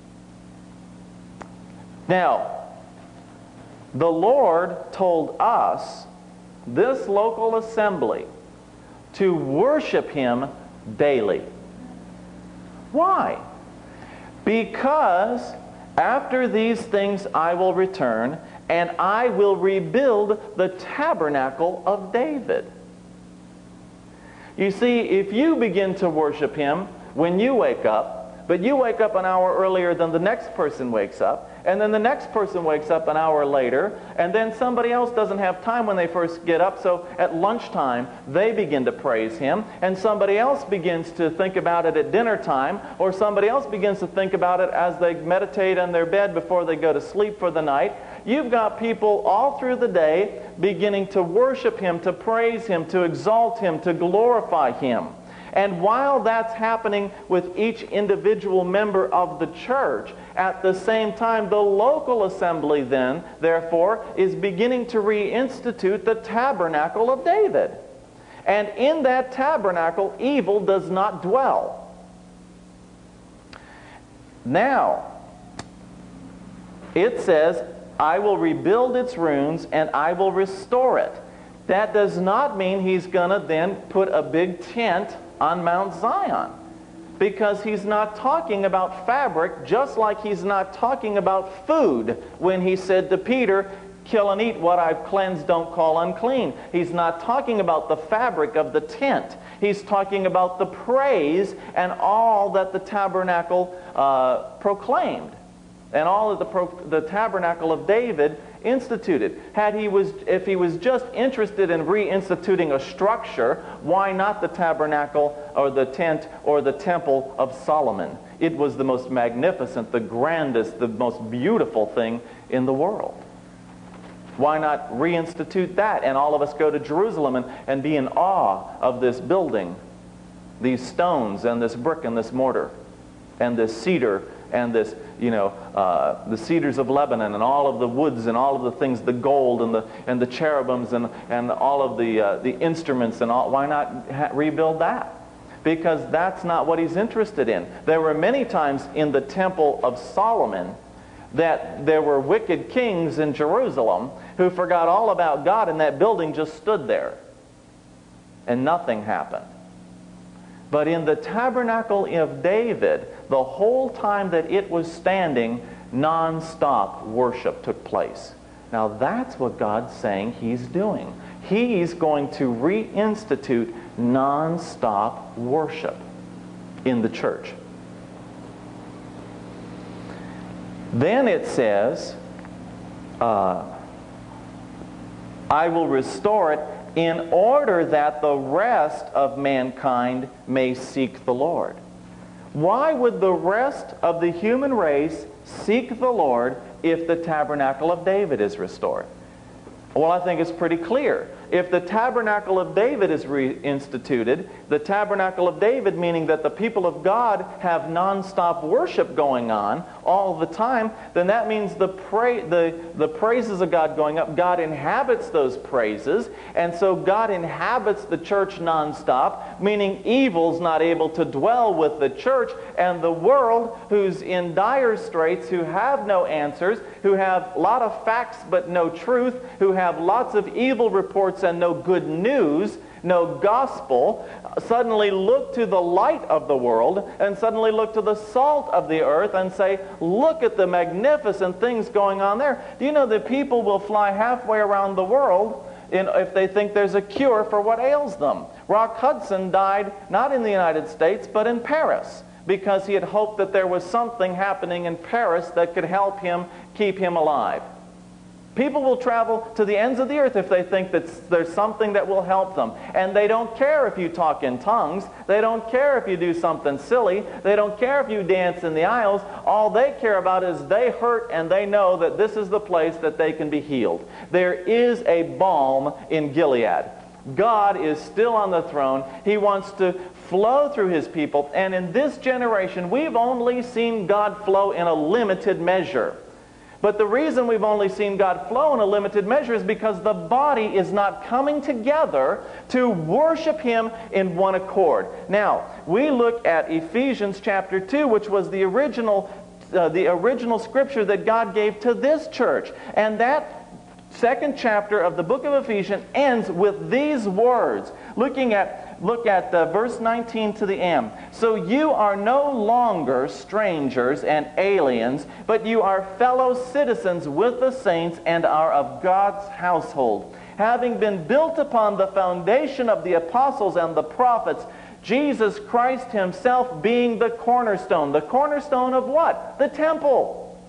Now, the Lord told us, this local assembly, to worship Him daily. Why? Because after these things I will return, and I will rebuild the tabernacle of David. You see, if you begin to worship Him when you wake up, but you wake up an hour earlier than the next person wakes up, and then the next person wakes up an hour later, and then somebody else doesn't have time when they first get up, so at lunchtime they begin to praise Him, and somebody else begins to think about it at dinner time, or somebody else begins to think about it as they meditate in their bed before they go to sleep for the night. You've got people all through the day beginning to worship Him, to praise Him, to exalt Him, to glorify Him. And while that's happening with each individual member of the church, at the same time, the local assembly then, therefore, is beginning to reinstitute the tabernacle of David. And in that tabernacle, evil does not dwell. Now, it says, I will rebuild its ruins and I will restore it. That does not mean He's going to then put a big tent on Mount Zion, because He's not talking about fabric, just like He's not talking about food when He said to Peter, kill and eat what I've cleansed, don't call unclean. He's not talking about the fabric of the tent. He's talking about the praise and all that the tabernacle uh, proclaimed, and all that the, pro the tabernacle of David instituted. Had he was, if he was just interested in reinstituting a structure, why not the tabernacle or the tent or the temple of Solomon? It was the most magnificent, the grandest, the most beautiful thing in the world. Why not reinstitute that and all of us go to Jerusalem and, and be in awe of this building, these stones and this brick and this mortar and this cedar and this, you know, uh, the cedars of Lebanon and all of the woods and all of the things, the gold and the and the cherubims and and all of the uh, the instruments and all. Why not ha rebuild that? Because that's not what He's interested in. There were many times in the temple of Solomon that there were wicked kings in Jerusalem who forgot all about God, and that building just stood there and nothing happened. But in the tabernacle of David, the whole time that it was standing, non-stop worship took place. Now that's what God's saying He's doing. He's going to reinstitute non-stop worship in the church. Then it says, uh, I will restore it in order that the rest of mankind may seek the Lord. Why would the rest of the human race seek the Lord if the tabernacle of David is restored? Well, I think it's pretty clear. If the tabernacle of David is reinstituted, the tabernacle of David meaning that the people of God have non-stop worship going on all the time, then that means the, pra the, the praises of God going up, God inhabits those praises, and so God inhabits the church non-stop, meaning evil's not able to dwell with the church, and the world, who's in dire straits, who have no answers, who have a lot of facts but no truth, who have lots of evil reports and no good news, no gospel, suddenly look to the light of the world and suddenly look to the salt of the earth and say, look at the magnificent things going on there. Do you know that people will fly halfway around the world in, if they think there's a cure for what ails them? Rock Hudson died not in the United States but in Paris, because he had hoped that there was something happening in Paris that could help him keep him alive. People will travel to the ends of the earth if they think that there's something that will help them. And they don't care if you talk in tongues. They don't care if you do something silly. They don't care if you dance in the aisles. All they care about is they hurt and they know that this is the place that they can be healed. There is a balm in Gilead. God is still on the throne. He wants to flow through His people. And in this generation, we've only seen God flow in a limited measure. But the reason we've only seen God flow in a limited measure is because the body is not coming together to worship Him in one accord. Now, we look at Ephesians chapter two, which was the original, uh, the original scripture that God gave to this church. And that second chapter of the book of Ephesians ends with these words. Looking at Look at uh, verse nineteen to the end. So you are no longer strangers and aliens, but you are fellow citizens with the saints and are of God's household, having been built upon the foundation of the apostles and the prophets, Jesus Christ Himself being the cornerstone. The cornerstone of what? The temple.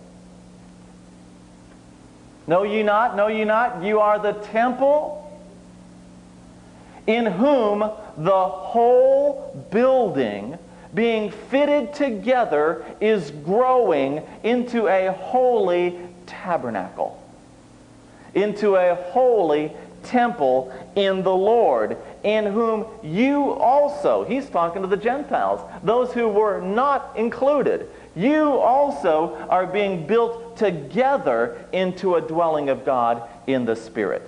Know ye not, know ye not, you are the temple in whom the whole building, being fitted together, is growing into a holy tabernacle, into a holy temple in the Lord, in whom you also, He's talking to the Gentiles, those who were not included, you also are being built together into a dwelling of God in the Spirit.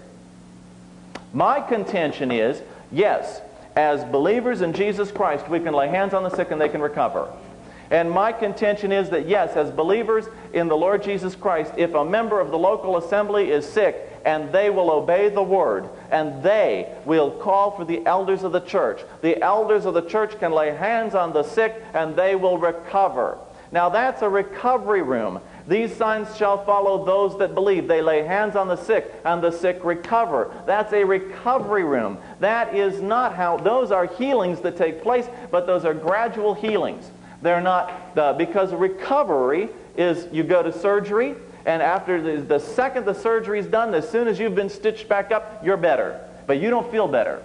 My contention is, yes, as believers in Jesus Christ, we can lay hands on the sick and they can recover. And my contention is that, yes, as believers in the Lord Jesus Christ, if a member of the local assembly is sick and they will obey the Word, and they will call for the elders of the church, the elders of the church can lay hands on the sick and they will recover. Now that's a recovery room. These signs shall follow those that believe. They lay hands on the sick, and the sick recover. That's a recovery room. That is not how, those are healings that take place, but those are gradual healings. They're not, uh, because recovery is you go to surgery, and after the, the second the surgery is done, as soon as you've been stitched back up, you're better. But you don't feel better.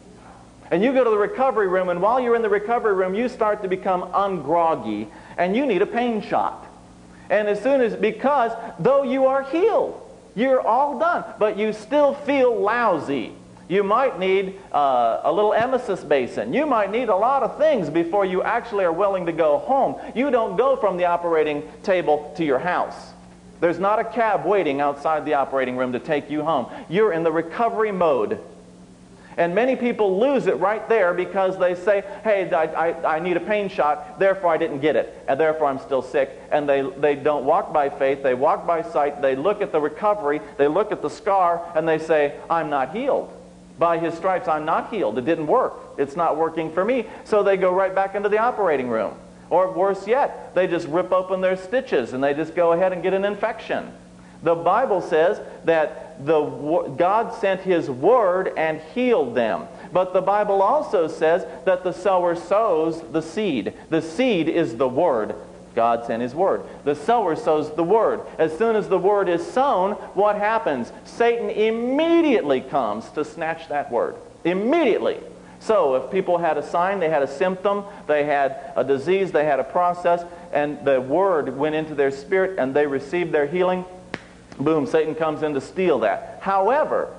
And you go to the recovery room, and while you're in the recovery room, you start to become ungroggy, and you need a pain shot. And as soon as, because though you are healed, you're all done, but you still feel lousy. You might need uh, a little emesis basin. You might need a lot of things before you actually are willing to go home. You don't go from the operating table to your house. There's not a cab waiting outside the operating room to take you home. You're in the recovery mode. And many people lose it right there because they say, hey, I, I, I need a pain shot, therefore I didn't get it, and therefore I'm still sick. And they, they don't walk by faith, they walk by sight, they look at the recovery, they look at the scar, and they say, I'm not healed. By His stripes I'm not healed. It didn't work. It's not working for me. So they go right back into the operating room. Or worse yet, they just rip open their stitches and they just go ahead and get an infection. The Bible says that the, God sent His Word and healed them. But the Bible also says that the sower sows the seed. The seed is the Word. God sent His Word. The sower sows the Word. As soon as the Word is sown, what happens? Satan immediately comes to snatch that Word. Immediately. So if people had a sign, they had a symptom, they had a disease, they had a process, and the Word went into their spirit and they received their healing, boom, Satan comes in to steal that. However,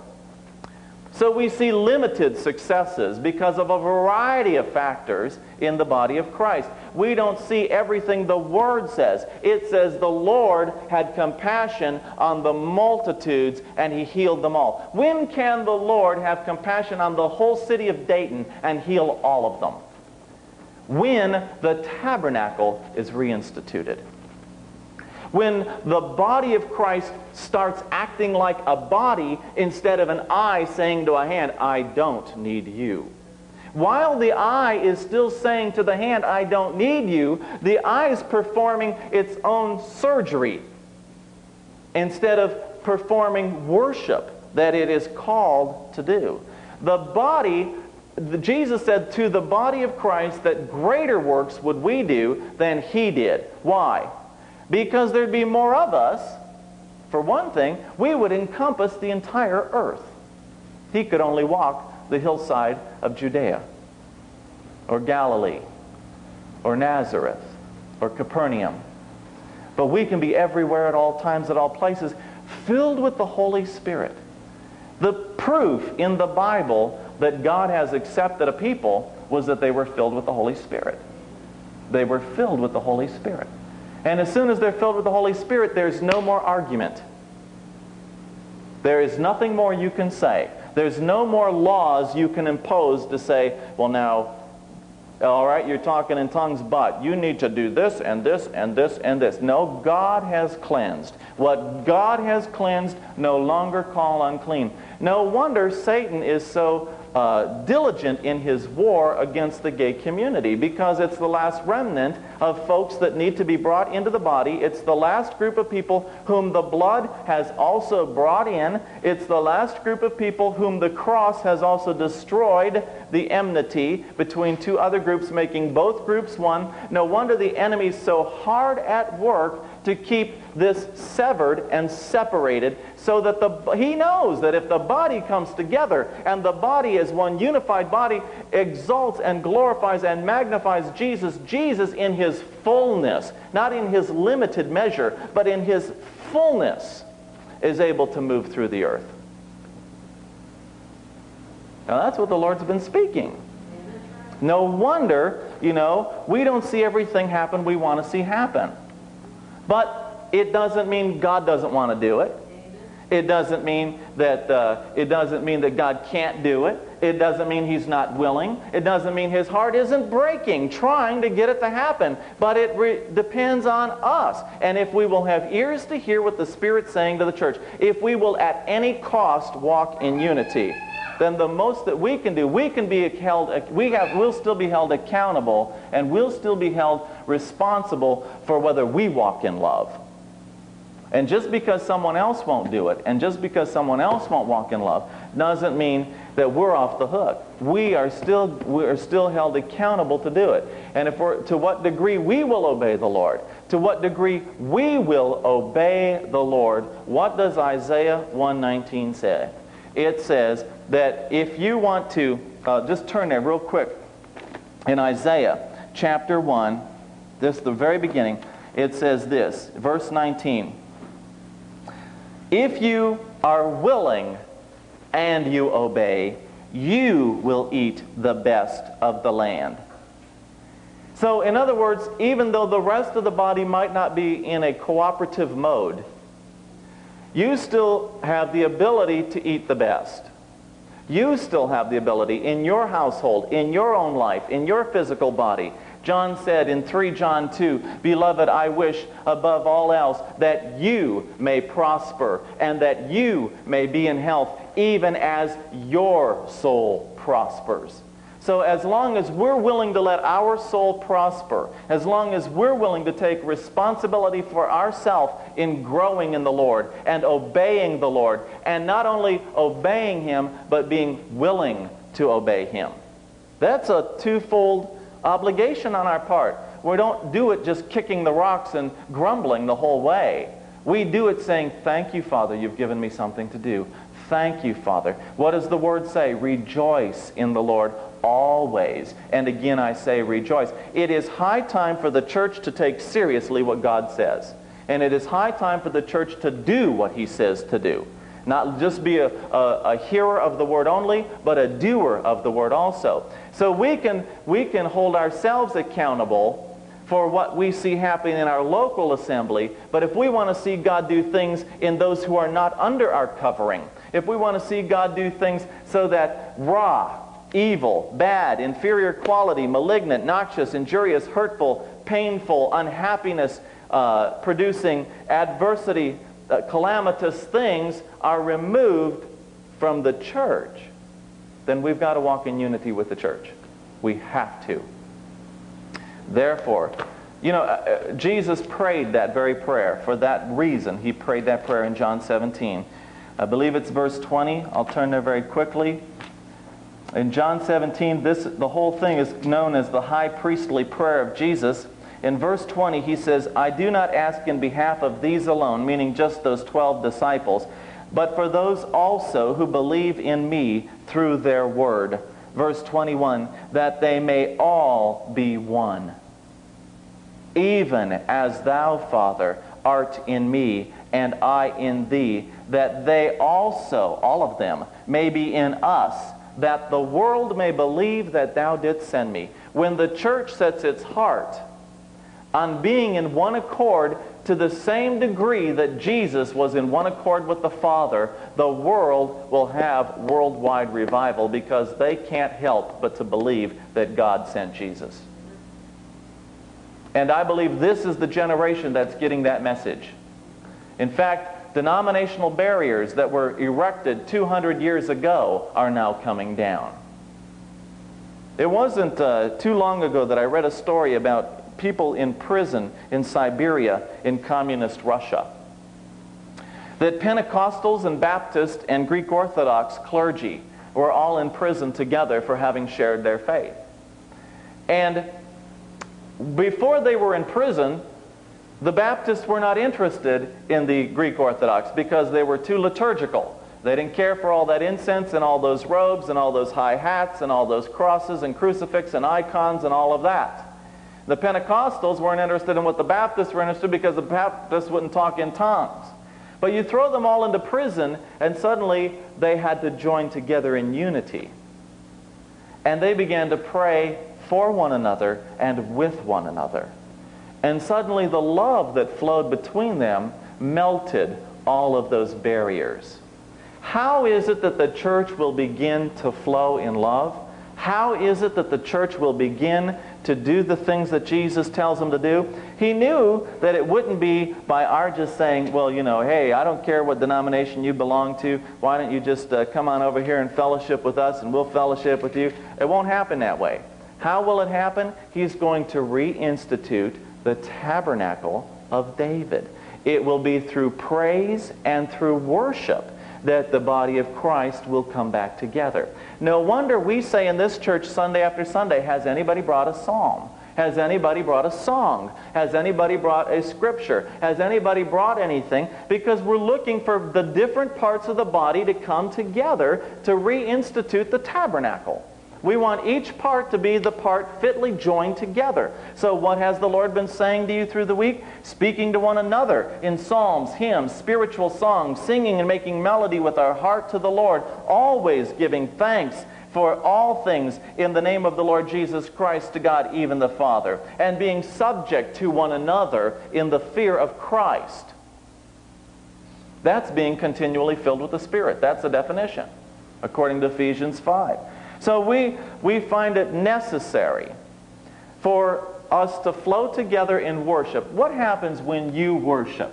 so we see limited successes because of a variety of factors in the body of Christ. We don't see everything the Word says. It says the Lord had compassion on the multitudes and He healed them all. When can the Lord have compassion on the whole city of Dayton and heal all of them? When the tabernacle is reinstituted. When the body of Christ starts acting like a body instead of an eye saying to a hand, I don't need you. While the eye is still saying to the hand, I don't need you, the eye is performing its own surgery instead of performing worship that it is called to do. The body, Jesus said to the body of Christ that greater works would we do than He did. Why? Because there'd be more of us For one thing, we would encompass the entire earth. He could only walk the hillside of Judea, or Galilee, or Nazareth, or Capernaum. But we can be everywhere at all times, at all places, filled with the Holy Spirit. The proof in the Bible that God has accepted a people was that they were filled with the Holy Spirit. They were filled with the Holy Spirit. And as soon as they're filled with the Holy Spirit, there's no more argument. There is nothing more you can say. There's no more laws you can impose to say, well now, all right, you're talking in tongues, but you need to do this and this and this and this. No, God has cleansed. What God has cleansed, no longer call unclean. No wonder Satan is so uh, diligent in his war against the gay community, because it's the last remnant of folks that need to be brought into the body. It's the last group of people whom the blood has also brought in. It's the last group of people whom the cross has also destroyed the enmity between two other groups, making both groups one. No wonder the enemy's so hard at work to keep this severed and separated, so that the he knows that if the body comes together and the body as one unified body exalts and glorifies and magnifies Jesus, Jesus in his fullness, not in his limited measure, but in his fullness, is able to move through the earth. Now that's what the Lord's been speaking. No wonder, you know, we don't see everything happen we want to see happen. But it doesn't mean God doesn't want to do it. It doesn't mean that uh, it doesn't mean that God can't do it. It doesn't mean He's not willing. It doesn't mean His heart isn't breaking, trying to get it to happen. But it re- depends on us. And if we will have ears to hear what the Spirit's saying to the church, if we will at any cost walk in unity, then the most that we can do, we can be held, we have, we'll still be held accountable, and we'll still be held responsible for whether we walk in love. And just because someone else won't do it, and just because someone else won't walk in love, doesn't mean that we're off the hook. We are still, we are still held accountable to do it. And if we're, to what degree we will obey the Lord, to what degree we will obey the Lord, what does Isaiah one nineteen say? It says that if you want to, uh, just turn there real quick, in Isaiah chapter one, this the very beginning, it says this, verse nineteen, if you are willing and you obey, you will eat the best of the land. So in other words, even though the rest of the body might not be in a cooperative mode, you still have the ability to eat the best. You still have the ability in your household, in your own life, in your physical body. John said in three John two, Beloved, I wish above all else that you may prosper and that you may be in health, even as your soul prospers. So as long as we're willing to let our soul prosper, as long as we're willing to take responsibility for ourselves in growing in the Lord and obeying the Lord, and not only obeying Him, but being willing to obey Him. That's a twofold obligation on our part. We don't do it just kicking the rocks and grumbling the whole way. We do it saying, thank you, Father, you've given me something to do. Thank you, Father. What does the Word say? Rejoice in the Lord always. And again I say rejoice. It is high time for the church to take seriously what God says. And it is high time for the church to do what He says to do. Not just be a, a, a hearer of the Word only, but a doer of the Word also. So we can, we can hold ourselves accountable for what we see happening in our local assembly, but if we want to see God do things in those who are not under our covering, if we want to see God do things so that raw, evil, bad, inferior quality, malignant, noxious, injurious, hurtful, painful, unhappiness, uh, producing adversity, uh, calamitous things are removed from the church, then we've got to walk in unity with the church. We have to. Therefore, you know, uh, Jesus prayed that very prayer. For that reason, He prayed that prayer in John seventeen. I believe it's verse twenty. I'll turn there very quickly. In John seventeen, this, the whole thing is known as the high priestly prayer of Jesus. In verse twenty, he says, I do not ask in behalf of these alone, meaning just those twelve disciples, but for those also who believe in me through their word. Verse twenty-one, that they may all be one. Even as thou, Father, art in me, and I in thee, that they also, all of them, may be in us, that the world may believe that thou didst send me. When the church sets its heart on being in one accord to the same degree that Jesus was in one accord with the Father, the world will have worldwide revival, because they can't help but to believe that God sent Jesus. And I believe this is the generation that's getting that message. In fact, denominational barriers that were erected two hundred years ago are now coming down. It wasn't uh, too long ago that I read a story about people in prison in Siberia in communist Russia. That Pentecostals and Baptist and Greek Orthodox clergy were all in prison together for having shared their faith. And before they were in prison, the Baptists were not interested in the Greek Orthodox because they were too liturgical. They didn't care for all that incense and all those robes and all those high hats and all those crosses and crucifix and icons and all of that. The Pentecostals weren't interested in what the Baptists were interested in, because the Baptists wouldn't talk in tongues. But you throw them all into prison, and suddenly they had to join together in unity. And they began to pray for one another and with one another. And suddenly the love that flowed between them melted all of those barriers. How is it that the church will begin to flow in love? How is it that the church will begin to do the things that Jesus tells them to do? He knew that it wouldn't be by our just saying, well, you know, hey, I don't care what denomination you belong to. Why don't you just uh, come on over here and fellowship with us, and we'll fellowship with you. It won't happen that way. How will it happen? He's going to reinstitute the tabernacle of David. It will be through praise and through worship that the body of Christ will come back together. No wonder we say in this church Sunday after Sunday, has anybody brought a psalm? Has anybody brought a song? Has anybody brought a scripture? Has anybody brought anything? Because we're looking for the different parts of the body to come together to reinstitute the tabernacle. We want each part to be the part fitly joined together. So what has the Lord been saying to you through the week? Speaking to one another in psalms, hymns, spiritual songs, singing and making melody with our heart to the Lord, always giving thanks for all things in the name of the Lord Jesus Christ to God, even the Father, and being subject to one another in the fear of Christ. That's being continually filled with the Spirit. That's the definition, according to Ephesians five. So we, we find it necessary for us to flow together in worship. What happens when you worship?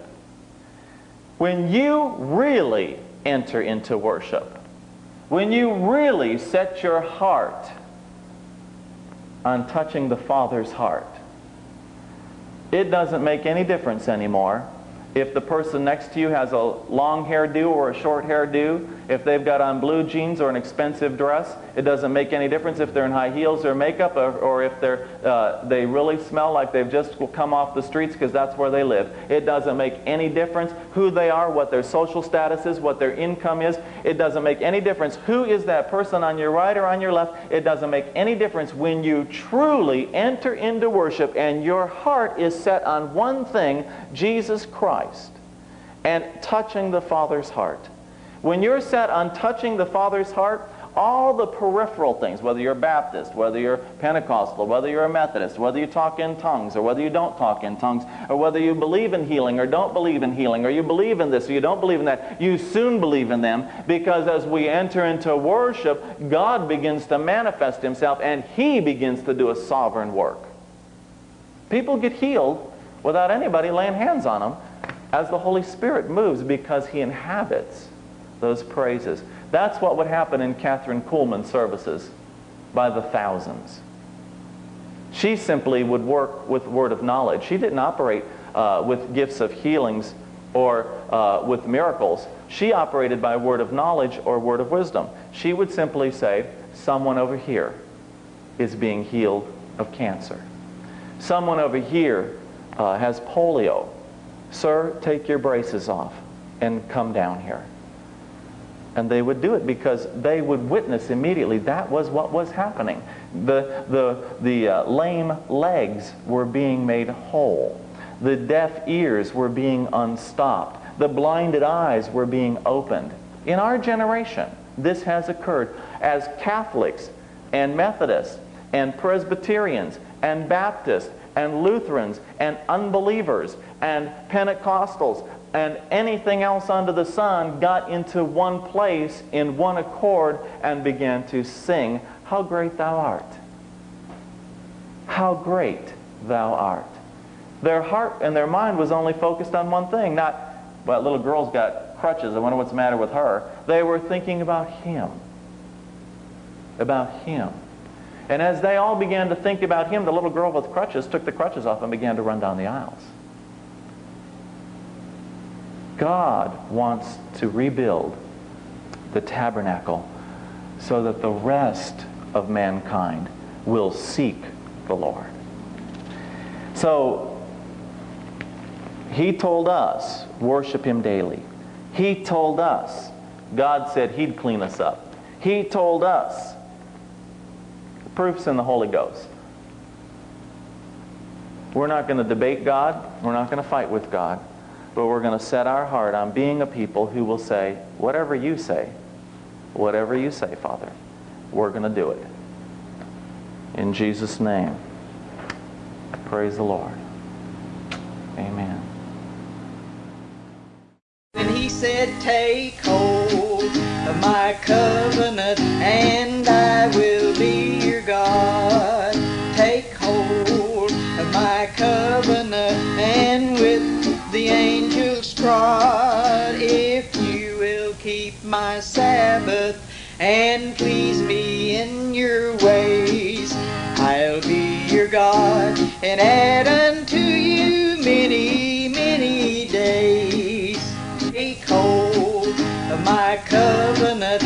When you really enter into worship. When you really set your heart on touching the Father's heart. It doesn't make any difference anymore if the person next to you has a long hairdo or a short hairdo, if they've got on blue jeans or an expensive dress. It doesn't make any difference if they're in high heels or makeup, or, or if they're, uh, they really smell like they've just come off the streets because that's where they live. It doesn't make any difference who they are, what their social status is, what their income is. It doesn't make any difference who is that person on your right or on your left. It doesn't make any difference when you truly enter into worship and your heart is set on one thing, Jesus Christ, and touching the Father's heart. When you're set on touching the Father's heart, all the peripheral things, whether you're Baptist, whether you're Pentecostal, whether you're a Methodist, whether you talk in tongues or whether you don't talk in tongues, or whether you believe in healing or don't believe in healing, or you believe in this or you don't believe in that, you soon believe in them, because as we enter into worship, God begins to manifest Himself and He begins to do a sovereign work. People get healed without anybody laying hands on them as the Holy Spirit moves, because He inhabits those praises. That's what would happen in Catherine Kuhlman's services by the thousands. She simply would work with word of knowledge. She didn't operate uh, with gifts of healings or uh, with miracles. She operated by word of knowledge or word of wisdom. She would simply say, someone over here is being healed of cancer. Someone over here uh, has polio. Sir, take your braces off and come down here. And they would do it because they would witness immediately that was what was happening. The, the, the uh, lame legs were being made whole. The deaf ears were being unstopped. The blinded eyes were being opened. In our generation, this has occurred as Catholics and Methodists and Presbyterians and Baptists and Lutherans and unbelievers and Pentecostals and anything else under the sun got into one place in one accord and began to sing, "How great thou art! How great thou art!" Their heart and their mind was only focused on one thing, not, well, little girl's got crutches, I wonder what's the matter with her. They were thinking about Him. About Him. And as they all began to think about Him, the little girl with crutches took the crutches off and began to run down the aisles. God wants to rebuild the tabernacle so that the rest of mankind will seek the Lord. So, He told us, worship Him daily. He told us, God said He'd clean us up. He told us, the proof's in the Holy Ghost. We're not going to debate God. We're not going to fight with God. But we're going to set our heart on being a people who will say, whatever you say, whatever you say, Father, we're going to do it. In Jesus' name, praise the Lord. Amen. And He said, take hold of my covenant, and I will be your God. Take hold of my covenant, and with the angels trod, if you will keep my Sabbath and please me in your ways, I'll be your God and add unto you many, many days. Take hold of my covenant,